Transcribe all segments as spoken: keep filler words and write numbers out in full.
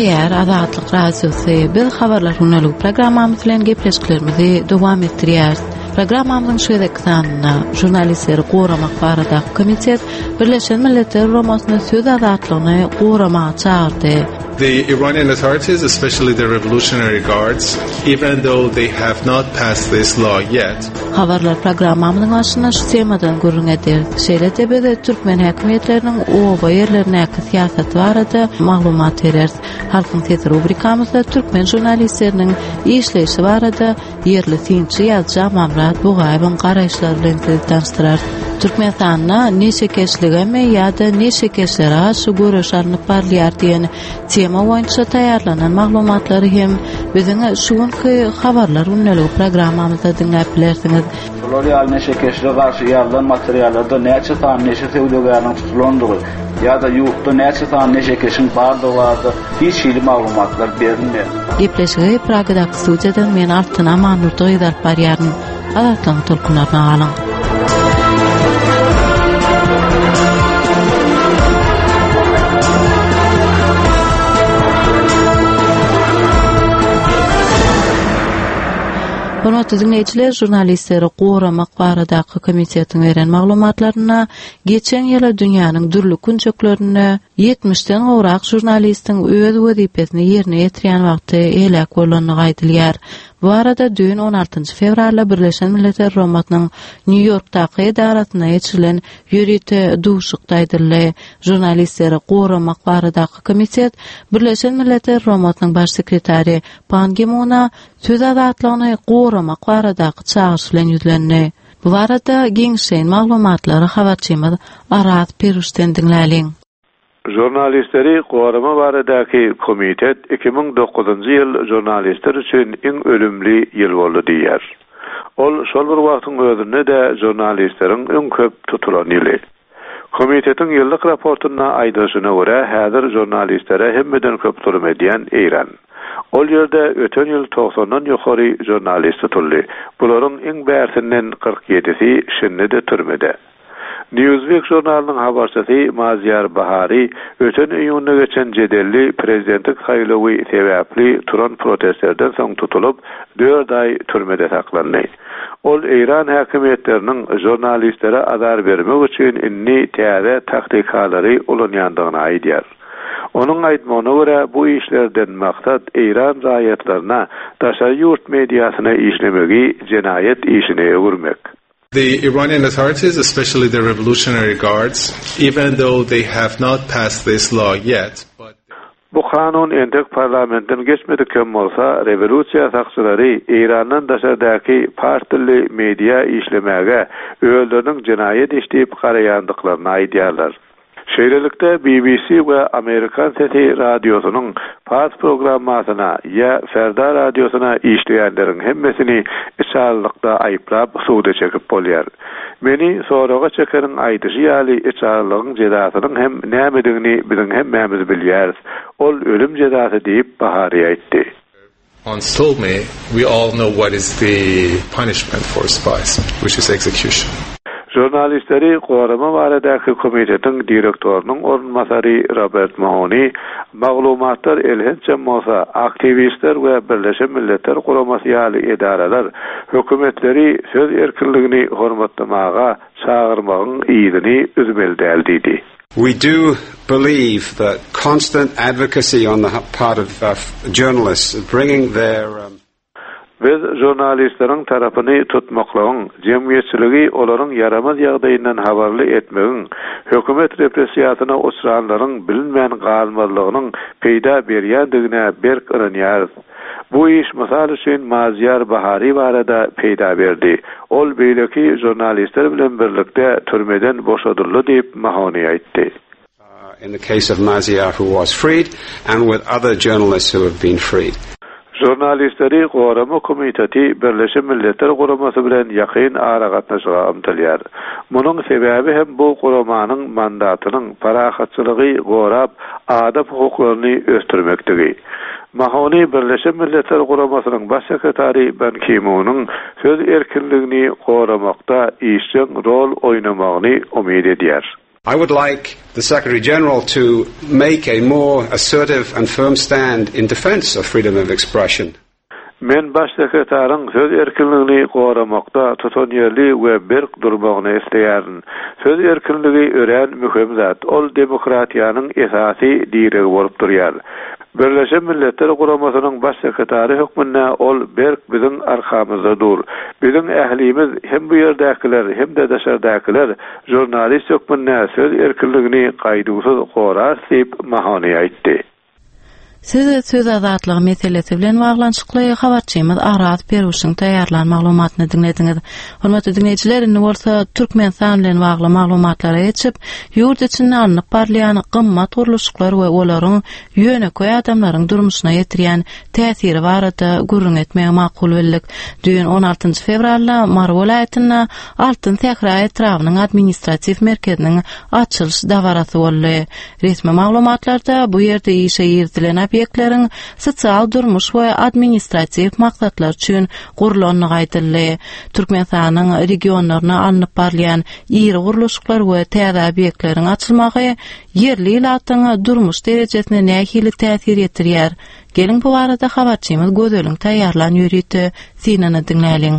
Ýer Azatlyk Radiosu biz habarlar hünelük programmamyz bilen gepleşiklerimizi dowam etdirýär. Programmamyzyň şu ekranynda jurnalistleri goramak barada komitet Birleşen Milletler Romasyny söz azatlygyny goramaga çağırdy. The Iranian authorities, especially the Revolutionary Guards, even though they have not passed this law yet. Habarlar programmamyzyň başynda şu temadan görüňedir. Şeýle de Türkmen häkimetleriniň oba ýerlerindäki siýasaty barada maglumat berer. Halkyň sesi rubrikamyzda Türkmen jurnalistleriniň işleýişi barada ýerli synçy ýazjak Mamrat Bugaýewiň garaýşlary bilen tanıştyrar. Türkmenistanda neçe keşligeme ýa-da neçe keşlere şu görüş alınıp barlýar diýen tema boýunça taýýarlanan maglumatlary hem biziň şuňky habarlar ünlü programmamyzda dinläp bilersiňiz. Şolary ýaly neçe keşlige garşy ýazylan materiallarda näçe tan neçe teoriýalaryň tutulandygy ýa-da ýurtda näçe tan neçe keşiň bardygy bardy hiç şeýle maglumatlar berilmeýär. Gepleşigi Pragadaky studiýadan men Altına Manurda ýazap barýaryn. Adatlaň tolkunaryna alyň. Hormatly dinleýijiler, jurnalistleri goramak baradaky komitetiň beren maglumatlaryna geçen ýyla dünýäniň dürli künçeklerine ýetmişden gowrak jurnalistiň öz wezipesini ýerine ýetirýän wagty elek bolanyny gaýdylýar. Bu arada dün on altynjy fevralda Birleşen Milletler Romasynyň New Yorkdaky edaratyna ýetirilen ýörite duşukdaýdyrly. Jurnalistleri goramak baradaky komitet Birleşen Milletler Romasynyň baş sekretary Ban Ki-moon'a söz azatlygyny goramak baradaky çağırş bilen ýüzlendi. Bu arada giňşeýin maglumatlary habarçymyz Araz Peruşden dinläliň. Jurnalistleri gorama baradaky komitet iki ming dokuzunjy ýyl jurnalistler üçin iň ölümli ýyl boldy diýär. Ol şol bir wagtyň özünde de jurnalistleriň iň köp tutulan ýyly. Komitetiň ýyllyk raportyna aýdyşyna görä, häzir jurnalistlere hemmeden köp tulum edýän Eýran. Ol ýerde öten ýyl toksondan ýokary jurnalist tutuldy. Bularyň iň bärsinden kırk ýedisi şinde türmede. Newsweek jurnalynyň habarçysy Mazyar Bahari öten ýylyna geçen jedelli prezidentlik haýlygy sebäpli turan protestlerden soň tutulup dört ay türmede saklandy. Ol Eýran häkimetleriniň jurnalistlere azar bermek üçin inni täze taktikalary ulanýandygyny aýdýar. Onun aýtmagyna görä bu işlerden maksat Eýran raýatlaryna daşary ýurt mediasyna işlemegi jenayet işine öwürmek. The Iranian authorities, especially the Revolutionary Guards, even though they have not passed this law yet, but bu kanun entek parlamentten geçmedikken bolsa, revolüsiýa sakçylary Eýranyň daşardaky partili media işlemege öýleriniň jenayet işlep garaýandyklaryny aýdýarlar. Şeýlelikde B B C we Amerikan Sesi radiosynyň pas programmasyna ýa Ferda radiosyna işleýänleriň hemmesini içarlykda aýplap suwda çekip bolýar. Meni soraga çekeriň aýdyşy ýaly içarlygyň jezasynyň hem nämedigini biziň hemmemiz bilýäris. Ol ölüm jezasy diýip Bahary aýtdy. Once told me, we all know what is the punishment for spies, which is execution. Jurnalistleri gorama baradaky komitetiň direktorynyň ornmasary Robert Mahoney maglumatlar elhençe bolsa aktivistler we Birleşen Milletler Guramasy ýaly edaralar hökümetleri söz erkinligini hormatlamaga çağırmagyň ýygyny üzmeli däl diýdi. We do believe that constant advocacy on the part of uh, journalists bringing their um Biz jurnalistleriň tarapyny tutmaklagyň, jemgyýetçiligi olaryň yaramaz ýagdaýyndan habarly etmegiň, hökümet repressiýasyna uçranlaryň bilinmän galmalygynyň peýda berýändigine berk ýarynýar. Bu iş mysal üçin Mazyar Bahary barada peýda berdi. Ol beýleki jurnalistler bilen birlikde türmeden boşadyldy diýip Mahoney aýtdy. In the case of Mazyar, who was freed, and with other journalists who have been freed. Jurnalistleri gorama komiteti Birleşen Milletler Guramasy bilen ýakyn ara gatnaşyga ymtylýar. Munyň sebäbi hem bu guramanyň mandatynyň parahatçylygy gorap adam hukuklaryny östürmektigi. Mahoney Birleşen Milletler Guramasynyň baş sekretary Ban Ki-moon'un söz erkinligini goramakda işçiň rol oýnamagyny umyt edýär. I would like the Secretary General to make a more assertive and firm stand in defense of freedom of expression. Men baş sekretarın söz erkinligini goramakda tutan yerli we berk durmagyny isleýärin. Söz erkinligi ören mühim zat. Ol demokratiýanyň esasy diregi bolup durýar. Birleşen Milletler Guramasynyň baş sekretary hökmünde ol berk biziň arkamyzda dur. Biziň ählimiz hem bu ýerdäkiler hem de daşardakiler jurnalist hökmünde söz erkinligini gaýdysyz gorar diýip mahany aýtdy. Siz söz azatlygy meselesi bilen baglanşykly habarçymyz Araz Peruşyň taýýarlan maglumatyny dinlediňiz. Hormatly dinleýijiler, indi bolsa Türkmenistan bilen bagly maglumatlara geçip, ýurt içinde alınıp barlayan gymmat guruluşlar we olaryň ýöneköý adamlaryň durmuşyna ýetirýän täsiri barada gurrun etmegi makul bildik. Düýün on altynjy fevralda Mar welaýatyna Altyn Sahra etrawynyň administrativ merkeziniň açylyş dawarasy boldy. Resmi maglumatlarda bu ýerde işe ýerdilen obyektlerin sosial durmuş we administrativ maksatlar üçin gurulanyny gaýdyldy. Türkmenistanyň regionlaryna alınıp barlayan ýeri guruluşlar we täze obyektlerin açylmagy yerli ilatyň durmuş derejesine nähili täsir etdirýär. Gelin bu arada habarçymyz Gözeliň taýýarlan ýörüti Sinany dinläliň.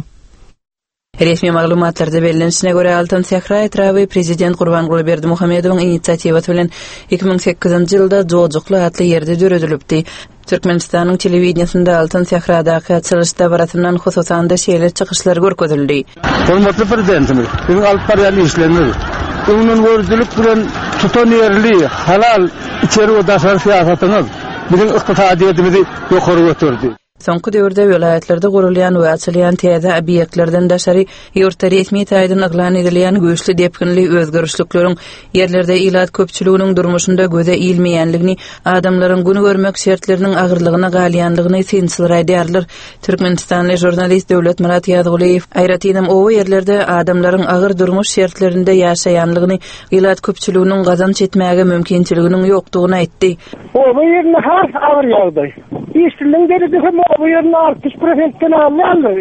Resmi maglumatlarda belirlenişine göre Altyn Sahra etrawy prezident Gurbanguly Berdimuhammedowyň initsiatiwaty bilen iki ming sekizinji ýylda Jojukly atly ýerde döredilipdi. Türkmenistanyň telewizionyasynda Altyn Sahradaky açylyş dawaratyndan hususan da şeýle çykyşlar görkezildi. Hormatly prezidentimiz, biziň alyp barýan işlerimiz, onun wördilik bilen tutan ýerli, halal içeri we daşary siýasatyňyz biziň ykdysadyýetimizi ýokary götürdi. Soňky döwürde welaýatlarda gurulýan we açylýan täze obyektlerden daşary ýurtda resmi taýdan aglan edilýän göçli depkinli özgörüşlikleriň ýerlerde ilat köpçüliginiň durmuşynda göze ilmeýänligini, adamlaryň güni görmek şertleriniň agyrlygyna galýanlygyny sinsileýärler. Türkmenistanly jurnalist Döwlet Murat Ýazguliýew aýratynam o ýerlerde adamlaryň agyr durmuş şertlerinde ýaşaýanlygyny, ilat köpçüliginiň gazanç etmäge mümkinçiliginiň ýokdugyny aýtdy. O bu ýerde has agyr ýagdaý. İşçiliğin derecesi bu yerine altmış prosentden almalı.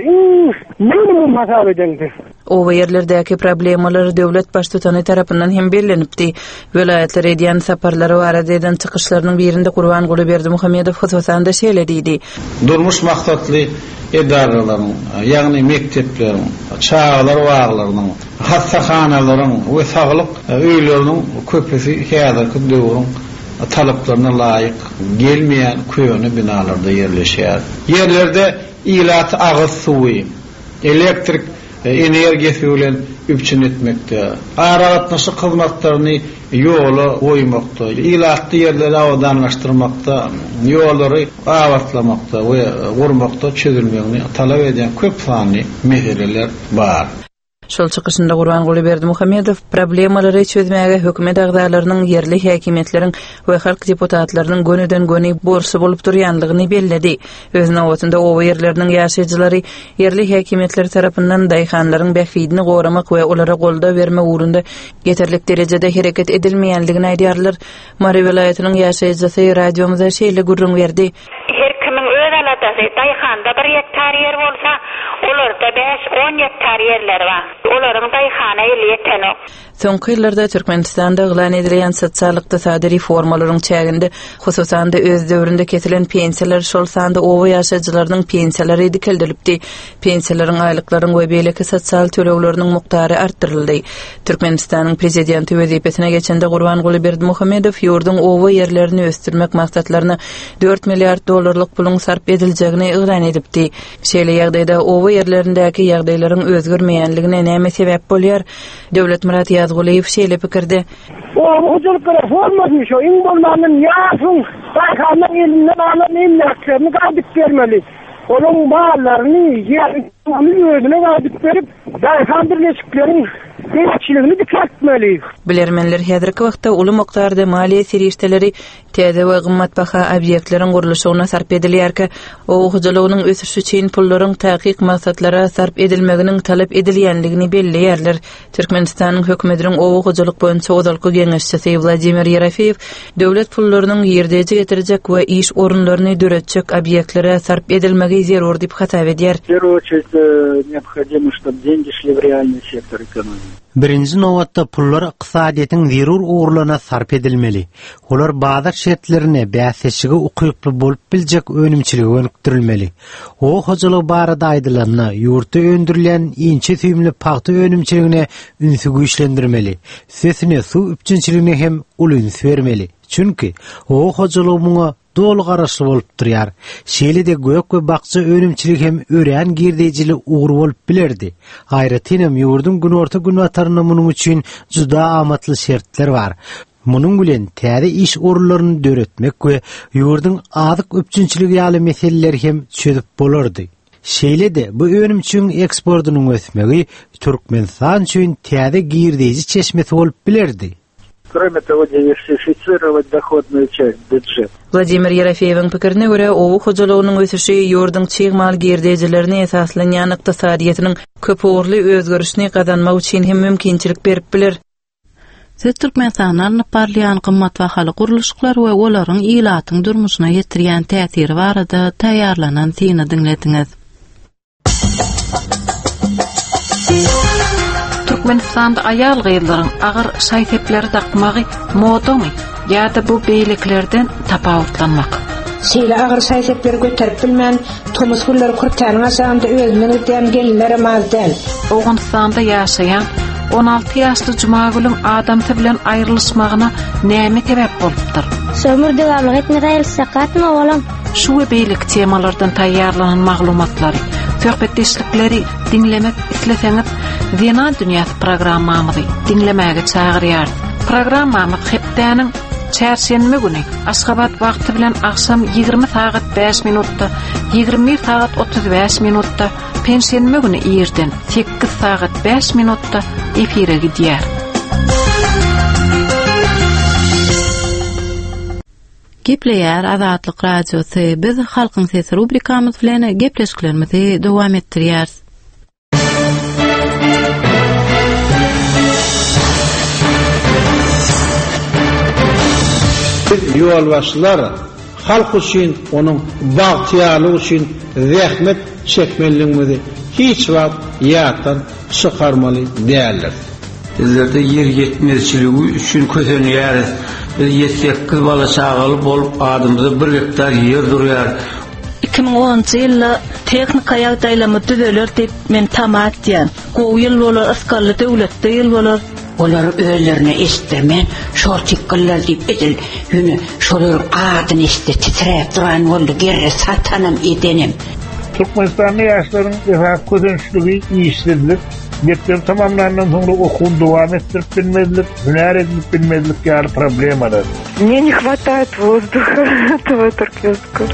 Minimum hasap edildi. O yerlerdeki problemalar döwlet baştutanı tarapyndan hem bellenipdi. Welaýatlar edýän saparlary barada eden çykyşlarynyň birinde Gurbanguly Berdimuhammedow hususan da şeýlediydi. Durmuş maksatly edaralaryň, ýagny mektepleriň, çağlar waglarynyň, hassahanaların we saglyk öýleriniň köpüsi häzirki döwrüň talaplarına laýyk gelmeýän köýüne binalarda ýerleşýär. Ýerlerde ilat agyz suwy, elektrik energiýasy bilen üpçün etmekde, aragatnaşy hyzmatlaryny ýola goýmakda, ilatly ýerleri awadanlaşdyrmakda, ýollary awatlamakda we gurmakda çözülmegini talap edýän köp sanly meseleler bar. Şol çykyşynda Gurbanguly Berdimuhammedow problemalary çözmäge hökümet agdalarynyň yerli häkimetleriň we halk deputatlarynyň gönüden göni borsy bolup durýanlygyny belledi. Öz nawatynda o ýerleriniň ýaşaýjylary yerli häkimetler tarapyndan daýhanlaryň bähfidini goramak we olara golda berme uğrunda ýeterlik derejede hereket edilmeýänligini aýdýarlar. Mary welaýatynyň ýaşaýjysy radiomuza şeýle gurrun berdi. Her kimin öz alatasy daýhanda bir hektar ýer bolsa, olarda beş on hektar ýerler bar. Olaryň daýhana ýeteni. Soňky ýyllarda Türkmenistanda aglan edilýän sosial-ykdysady reformalaryň çäginde, hususan da öz döwründe kesilen pensiýalar şol sanda owa ýaşaýjylarynyň pensiýalary dikildilipdi. Pensiýalaryň aýlyklaryň we beýleki sosial tölegleriniň mukdary artdyryldy. Türkmenistanyň prezidenti wezipesine geçende Gurbanguly Berdimuhammedow ýurdun owa ýerlerini östürmek maksadlaryna dört milliard dollarlyk puluň sarp ediljegini ýylan edipdi. Şeýle ýagdaýda owa ýerlerindäki ýagdaýlaryň özgörmeýänligine näme sebäp bolýar? Döwlet Murat Ýazguliýew şeýle pikirde. O hujuluk reformasy şu iň bolmanyň ýaşyň daýhanyň elinden alan emlakçyny gaýdyp bermeli. Olaryň baalaryny ýerlerini özüne gaýdyp berip daýhan birleşikleriň Beýçiligini dikletmeli. Bilermenler häzirki wagtda uly mokdarda maliýe serişdeleri täze we gymmatbaha obyektleriň guruluşyna sarp edilýärkä, o hujulugynyň ösüşi üçin pullaryň taýyk maksatlara sarp edilmeginiň talap edilýänligini belleýärler. Türkmenistanyň hökümetiniň o hujuluk boýunça ozalky geňeşçisi Vladimir Yerafeýew döwlet pullarynyň ýerdeji getirjek we iş orunlaryny döretjek obyektlere sarp edilmegi etmeli zerur dip hata edýär. В первую очередь необходимо, чтобы деньги шли в реальный сектор экономики. Birinci nowatda pullar iqtisadiýetin zerur uğurlarına sarp edilmeli. Olar bazat şertlerine bäsesige ukyply bolup biljek önümçiligi önükdirilmeli. O hojalyk barada aýdylanna ýurtda öndürilen inçe tüýümli paxta önümçiligine ünsü güýçlendirmeli. Sesine su üpçünçiligine hem ulüns bermeli. Çünki o hojalyk muňa dolu garaşly bolup durýar. Şeýle de gök we bakça önümçilik hem ören girdejili uğur bolup bilerdi. Aýratynam ýurdun gün orta gün wataryna munyň üçin juda amatly şertler bar. Munyň bilen täze iş orunlaryny döretmek we ýurdun adyk öpçünçiligi ýaly meseleleri hem çözüp bolardy. Şeýle de bu önümçiň eksportunyň ösmegi Türkmenistan üçin täze girdeji çeşmesi bolup bilerdi. Кроме того, диверсифицировать доходную часть бюджета. Vladimir Yerafeýewiň pikirine görä, owu hojalygynyň ösüşi ýurdun çygmal girdejilerini esaslanýan ykdysadyýetynyň köp uğurly özgörüşini gazanmak üçin hem mümkinçilik berip biler. Siz Türkmenistanyň parlaýan gymmat bahaly guruluşlar we olaryň ilatyň durmuşyna ýetirýän täsiri barada taýýarlanan syny diňlediňiz. Türkmenistanda ayal gyýylaryň agyr şaýtepleri takmagy modamy ýa-da bu beýliklerden tapawutlanmak. Şeýle agyr şaýtepleri göterip bilmän tomus gulları kurtarýan aşamda özüne ödäm gelinlere mazdan. Owgunstanda ýaşaýan on alty ýaşly Jumagülüň adamty bilen aýrylyşmagyna näme sebäp bolupdyr? Sömür dewamlyk etmede ýylsakatmy olam? Şu we beýlik temalardan taýýarlanan maglumatlary, söhbetdeşlikleri dinlemek isleseňiz, Vena Dünýäsi programmamyzy dinlemäge çagyrýar. Programmamy hepdäniň çarşembe güni Aşgabat wagty bilen akşam ýygrimi saat beş minutda, ýygrimi bir saat otuz beş minutda, pensiýenme güni ýerden sekiz saat beş minutda efire gidýär. Gepleýär Azatlyk radiosy. Biz halkyň sesi rubrikamyz bilen gepleşiklerimizi dowam etdirýär. Ýolbaşçylar halk üçin, onuň bagtyarlygy üçin zähmet çekmeliligini hiç wagt ýatdan çykarmaly däldir. Bizlerde yer yetmezçiligi üçin kösenýäris. Biz sekiz bala çagaly bolup adymyza bir hektar yer durýar. iki ming onunçy ýylda teknika ýagdaýlamy düzeler diýip men tamat diýen. Gowy ýyl bolar, asgarly döwletde ýyl bolar. Olar özlerine istirmen, şortikkalar diýip edil, ýüne şolar adyny istit titrep duran boldy, gerre satanam edenim. Türkmenistan'da yaşların esas közençligi iyiştirdiler. Mektep tamamlanandan sonra okuwny dowam etdirip bilmediler, hüner edip bilmedilik ýaly problem bar. Мне не хватает воздуха этого туркменского.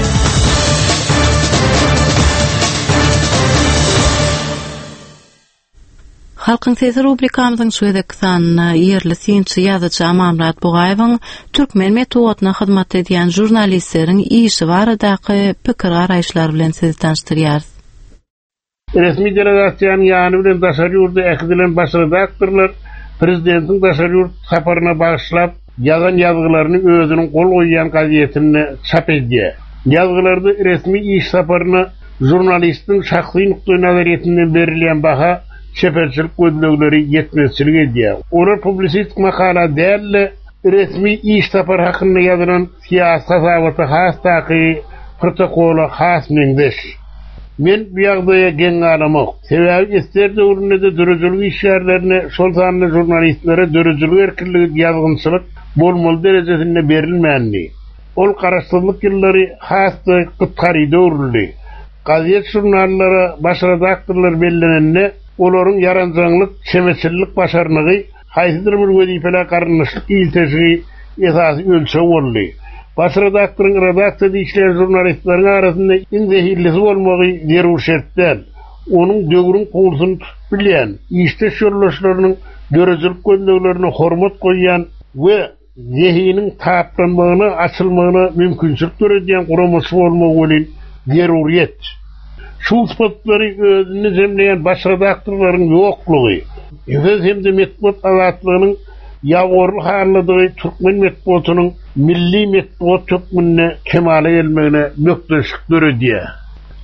Halkyň sesi rubrikamyzyň şu edek sanyna ýerli synçy ýazyjy Amamrat Bugaýewiň türkmen metodyna hyzmat edýän jurnalistleriň işi baradaky pikir garaýşlary bilen sizi tanıştyrýar. Resmi delegasiýanyň ýany bilen daşary ýurda äkidilen başarydakdyrlar. Prezidentiň daşary ýurt saparyna bagyşlap ýazan ýazgylaryny özüniň gol goýýan gazetini çap edýär. Ýazgylarda resmi iş saparyna jurnalistiň şahsy nukta nazaretinden berilen baha şeferçilik gözlegleri yetmezçilik edýär. Olar publisistik makala däl, resmi iş sapary hakynda ýazylan siýasat habaty hastaky protokoly has meňdeş. Men bu ýagdaýa geň garamok. Sebäbi ister döwründe dürüjülik işlerlerine şol sanly jurnalistlere dürüjülik erkinligi ýazgynçylyk bolmaly derejesinde berilmänli. Ol garaşsyzlyk ýyllary hasty gytkary döwründe. Gazet jurnallara başaradakdyrlar bellenende olaryň yaranjanglyk, çemeçillik başarnygy, haýsydyr bir wezipele garanyşlyk iltesi esasy ölçe boldy. Başaradakdyryň redaksiýada işleýän jurnalistleriň arasynda iň zehirlisi bolmagy zerur şertden, onuň döwrüň gowlusyny tutup bilýän, işde şurlaşlarynyň dörejilik gözleglerini hormat goýýan we zehiniň tapdanmagyny, açylmagyna mümkinçilik göredýän guramasy bolmagy bilen zeruriýet. Şu sıfatları özünü zemleyen başredaktorların yokluğu, yüzez hem de metbuat azatlığının yavurlu harladığı Türkmen metbuatunun milli metbuat çökmününe kemale gelmeğine mökteşik dörediye.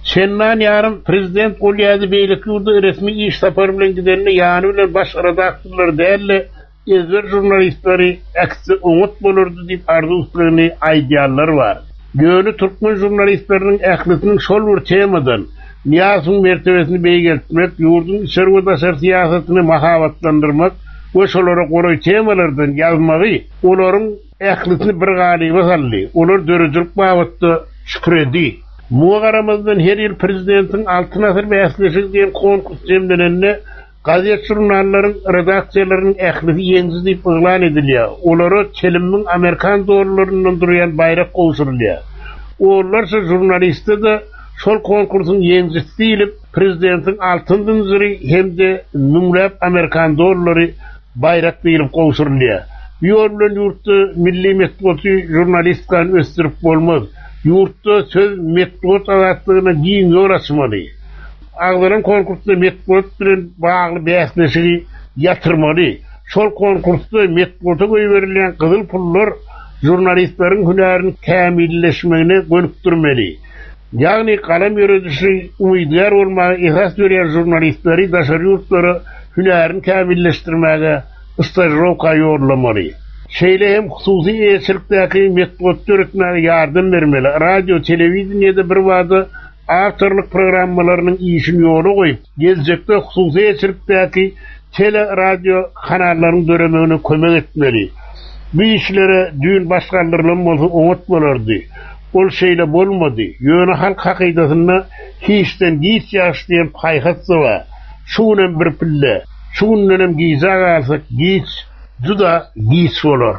Şennan yarım prezident Golyazi beylik yurdu resmi iş sapar bilen gidenini yani bilen baş redaktörler değerli ezber jurnalistleri aksi umut bolurdu deyip arzularını ideallar var. Göğünü Türkmen jurnalistlerinin ehlisinin şol bir temadan Niyaz'ın mertebesini beygeltmek, yurdun içeri ve dışarı siyasetini mahavatlandırmak ve şolara koruy temalardan yazmağı, onların ehlisini bir galiba salli, onlar dörücülük bağıttı şükredi. Muğaramızdan her yıl prezidentin altın asır beyasleşik diyen konkurs cemlenenine gazet jurnalların, redaksiyaların ehlisi yensiz deyip ıglan ediliyor. Onları çelimin Amerikan doğrularından duruyan bayrak kovuşuruluyor. Onlarsa jurnaliste de şol konkursun yensiz deyilip prezidentin altından zırı hem de numrap Amerikan doğruları bayrak deyilip kovuşuruluyor. Bir yolun yurtta milli metbotu jurnalistkan östürüp olmaz. Yurtta söz metbot alattığına giyin yol açmalı. Ağların konkursta metbot bilen bağlı beyasleşini yatırmalı. Şol konkursta metbota koyu verilen kızıl pullar jurnalistlerin hünerini kamilleşmeyine gönüktürmeli. Yani kalem yöneticisi umuyduyar olmağı esas verilen jurnalistleri daşarı yurtları hünerini kamilleştirmeye ıstajroka yorlamalı. Şeyle hem hususi eşirkteki metbot öğretmeye yardım vermeli. Radyo, televizyonda bir vadı avtorluk programmalarının işini yolu koyup, gelecekte hususi eşirkteki tele radyo kanallarının dönemini kömek etmeli. Bu işlere düğün başkanlarının olsa unutmalardı. Ol şeyle bolmadı. Yönü halk hakidasında hiçten giyiş yaşlayan payhatsı var. Şunem bir pille, şunem giyizak alsak giyiş, juda giyiş olur.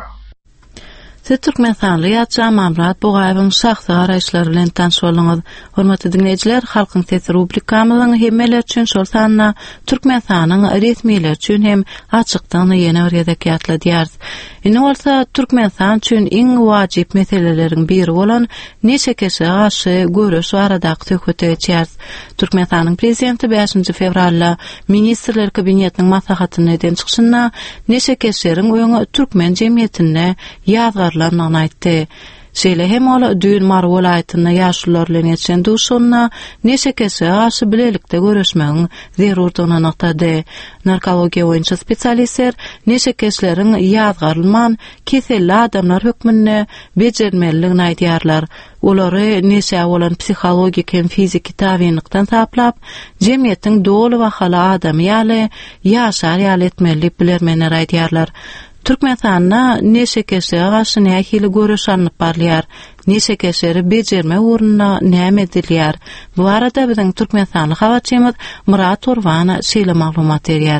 Siz Türkmenstanlı ýa-da Mamrat Bogaýewiň şahsy garaýşlary bilen tanış bolýaňyz. Hormatly dinleýijiler, Halkyň Sesi rubrikamyzyň hemmeler üçin şol sanna Türkmenstanyň resmiler üçin hem açykdygyny ýene bir ýerde ýatla diýäris. Ine bolsa Türkmenstan üçin iň wajyp meseleleriň biri bolan neçe kişi gaşy görüş aradaky töhfete geçýäris. Türkmenstanyň prezidenti beşinji fevralda ministrler kabinetiniň maslahatyny eden çykyşynda neçe kişileriň öňe türkmen jemgyýetine ýazgar lan aýtdy. Şeýle hem ola düýün Mar welaýatyna ýaşlylar bilen geçen duşunna neçe kese aşy bilelikde görüşmegiň zerurdygyny noktady. Narkologiýa boýunça spesialistler neçe keseleriň ýazgarylman keselli adamlar hökmünde bejermeligini aýdýarlar. Olary neçe bolan psihologik hem fizik tabiinlikden taplap, jemgyýetiň dolu we hala adamy ýaly ýaşar ýaly etmelik bilermenler aýdýarlar. Türkmenstanda neçe kese gaşy nähili görüş alınıp barlyar, neçe keseri bejerme uğruna näme edilýär. Bu arada biziň Türkmenstanly habarçymyz Murat Orwana şeýle maglumat berýär.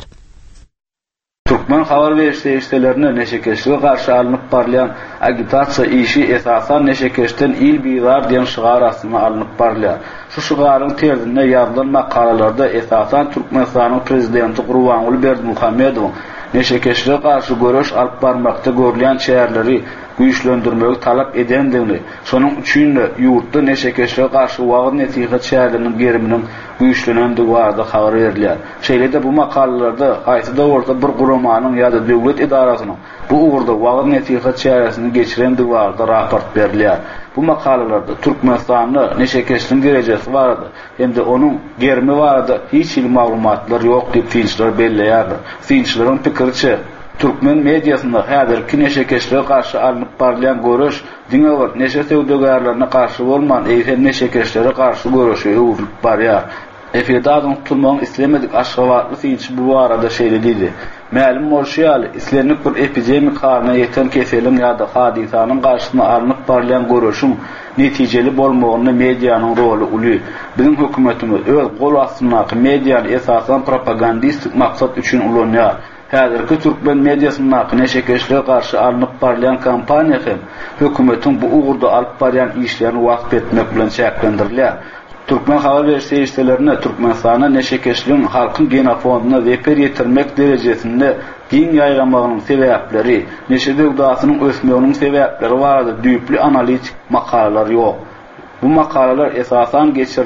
Türkmen habar berişlerine neçe keseri garşy alınıp barlayan agitasiýa işi esasan neçe kesten il biwar diýen şygar astyna alınıp barlyar. Şu şygaryň terzinde ýazylan makalalarda esasan Türkmenstanyň prezidenti Gurbanguly Berdimuhammedow neçe keşre karşı görüş alıp barmakta görülen şäherleri güýçlendirmegi talap edendigini, şonuň üçin ýurtda neçe keşre karşı wagt netihat şäherleriniň geriminiň güýçlenendigi barada habar berilýär. Şeýle-de bu makalalarda aýtyda orta bir guramanyň ýa-da döwlet idarasynyň bu uğurda wagt netihat şäherini geçirendigi barada raport berilýär. Bu makalalarda Türkmenstanyň neçe keşriň derejesi barada, hem de onuň gerimi barada hiç il maglumatlar ýok diýip fiilçiler belleýär. Fiilçileriň pikirçe, Türkmen mediasynda häzirki neçe keşre karşı alınıp barlayan görüş, diňe neçe söwdegarlaryna karşı bolman, eýsem neçe keşlere karşı görüşe ýuwulyp barýar. Eferde adam tutulmagyň islemedik aşgabatly fiilçi bu arada şeýle diýdi. Ma'lum bolşýaly, islenip bir epidemik halyna ýeten keseliň ýa-da hadisanyň garşysyna alınıp barlayan görüşüň netijeli bolmagyny medianyň roly uly. Biziň hökümetimiz öz gol astynaky mediany esasan propagandistik maksat üçin ulanýar. Häzirki Türkmen mediasynyň neçe keşlere karşı alınıp barlayan kampaniýa hem hökümetiň bu uğurda alyp barýan işlerini wagt etmek bilen çäklendirilýär. Türkmen habar berişlerine Türkmenstana neçe keşliň halkyň genofonuna weper ýetirmek derejesinde giň ýaýlamagynyň sebäpleri, neçe döwlatynyň ösmegiň sebäpleri barada düýpli analitik makalalar ýok. Bu makalalar esasan geçirilen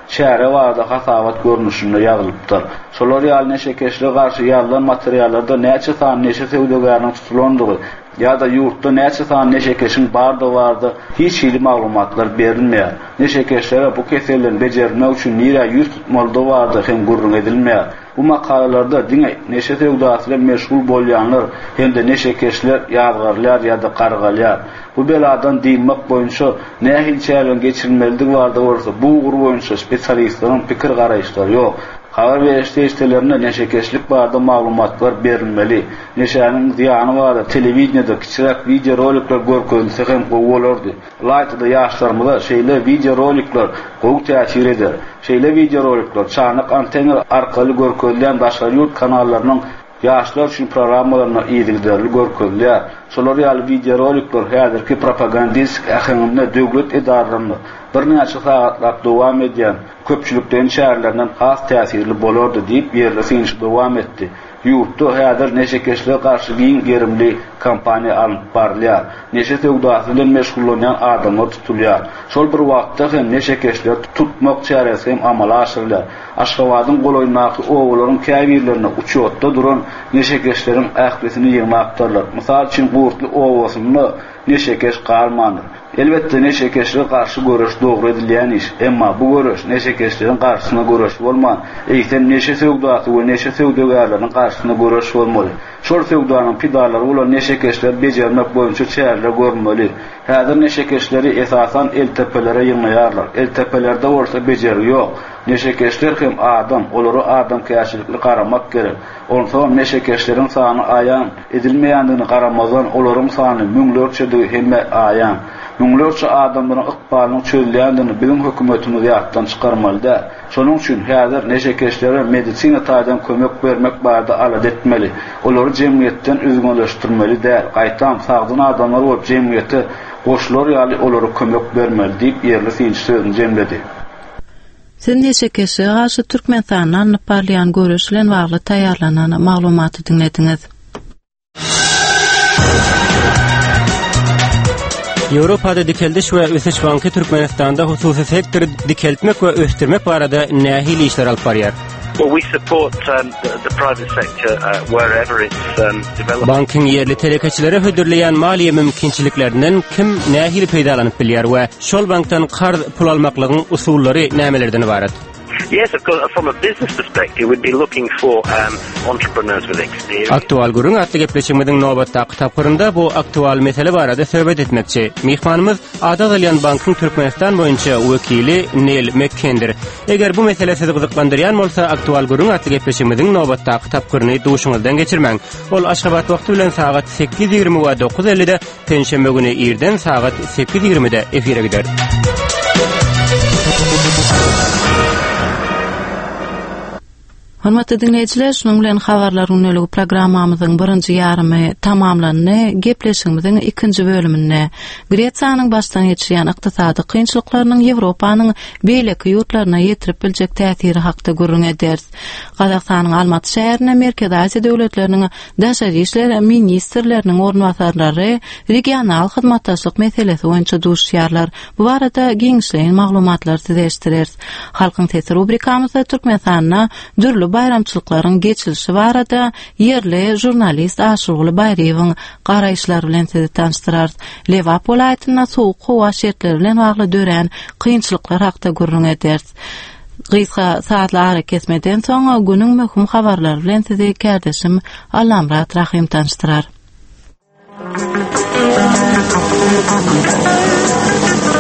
şäre wagda hasabat görnüşinde ýazylypdyr. Şolar ýaly neşekeşlige garşy ýazylan materiallarda näçe san neşe söwdegarnyň tutulandygy ýa-da ýurtda näçe san neşekeşin bardy bardy hiç ýyly maglumatlar berilmeýär. Neşekeşlere bu kesellerini bejermek üçin nire ýüz tutmalydy bardy hem gurrun edilmeýär. Bu makalalarda diňe neşe söwdasy bilen meşgul bolýanlar hem de neşekeşler ýazgarlar ýa-da gargalýar. Bu beladan diýmek boýunça nähil çälen geçirilmeligi bardy bolsa, bu gur boýunça spesialistleriň pikir garaýşlary ýok. Habar berişlerine neşekeşlik barda maglumatlar berilmeli. Neşenin ziyany barda telewizionyada kiçirak video rolikler görkezilse hem gowy bolardy. Laytyda ýaşlarymyza şeýle video rolikler gowy täsir eder. Şeýle video rolikler çanyk antenna arkaly görkezilýän başga ýurt kanallarynyň ýaşlar üçin programmalaryna ýygyderli görkezilýär. Şolar ýaly video rolikler häzirki propagandistik äheminde döwlet edaralaryny bir näçe sagatlap dowam edýän köpçülükden şäherlerden has täsirli bolardy diýip ýerleşik dowam etdi. Ýurtda häzir neşekeşlige garşy giň gerimli kampaniýa alyp barylýar. Neşe söwdasy bilen meşgullanýan adamlar tutulýar. Şol bir wagtda hem neşekeşler tutmak çäresi hem amala aşyrylýar. Aşgabatyň goloýnaky owlaryň käbirlerine uçýotda duran neşekeşleriň ählisini ýygmakdyrlar. Mysal üçin Gurtly owasyny neşekeş garmandy. Elbette neşekeşlige garşy görüş dogry edilýän iş, emma bu görüş neşekeşleriň garşysyna görüş bolman, eýsem neşe söwdasy we neşe söwdegarlaryň garşysyna görüş bolmaly. Şol söwdanyň pidalary bolan neşekeşler bejermek boýunça çäherler görmeli. Häzir neşekeşleri esasan el tepelere ýygnaýarlar. El tepelerde bolsa bejeri ýok. Neşekeşler hem adam, olary adam käşilikli garamak gerek. Onsoň neşekeşleriň sany aýan edilmeýändigini garamazdan olaryň sany müňlerçe hem aýan. Müňlerçe adamlaryň ykbalynyň çözülýändigini bilim hökümetimiz ýatdan çykarmaly. Şonuň üçin häzir neşekeşlere medisina taýdan kömek bermek barada alad etmeli. Olary jemgyýetden üzgünleşdirmeli däl. Gaýtam sagdyn adamlar bolup jemgyýete goşular ýaly olary kömek bermeli diýip ýerli sözüni jemledi. Sen neşekeşige garşy Türkmenistanyň anyp barlayan görüş bilen bagly taýýarlanan maglumaty dinlediňiz. Ýewropada dikeldiş we ösüş banky Türkmenistanda hususy sektor dikeltmek we östirmek barada nähili işler alyp barýar. Well, we support um, the, the private sector uh, wherever it's um, developed. Bankyň yerli telekeçilere hödürleýän maliýe mümkinçiliklerinden kim nähili peýdalanyp bilýär we şol bankdan qarz pul almaklygyň usullary nämelerden ibaret? Yes, of course, from a business perspective, we'd be looking for um, entrepreneurs with experience. Aktual gurun atly gepleşigimiň nobatda kitaplarynda bu aktual mesele barada söhbet etmekçi. Mihmanymyz Ada Dalyan Bankyň Türkmenistan boýunça wekili Neil McKendir. Eger bu mesele sizi gyzyklandyrýan bolsa, aktual gurun atly gepleşigimiň nobatda kitaplaryny duşuňyzdan geçirmäň. Ol Aşgabat wagty bilen sagat sekiz ýigirme we dokuz elli'de, Penşembe güni irden sagat sekiz ýigirme'de efire gider. Hormatly dinleyijiler, şunun bilen habarlaryň öňlügi programmamyzyň birinji ýarymy tamamlandy. Gepleşigimiziň ikinji bölümine Gretsiýanyň başdan geçirýän ykdysady kynçylyklarynyň Ýewropanyň beýleki ýurtlaryna ýetirip biljek täsiri hakda gurrun ederiz. Gazakstanyň Almaty şäherine Merkez Asia döwletleriniň daşary işler ministrleriniň ornwasarlary regional hyzmatdaşlyk meselesi boýunça duşýarlar. Bu barada giňişleýän maglumatlar size eşdireriz. Halkyň sesi rubrikamyzda Türkmenistanyna dürli bayramçylyklaryň geçilişi barada yerli jurnalist Aşurguly Baýraýewiň garaýşlary bilen sizi tanıştyrar. Lewap welaýatyna sowuk howa şertleri bilen bagly dören kynçylyklar hakda gurrun ederiz. Gysga saatlar kesmeden soň günüň möhüm habarlary bilen sizi kardeşim Allamrat Rahim tanıştyrar.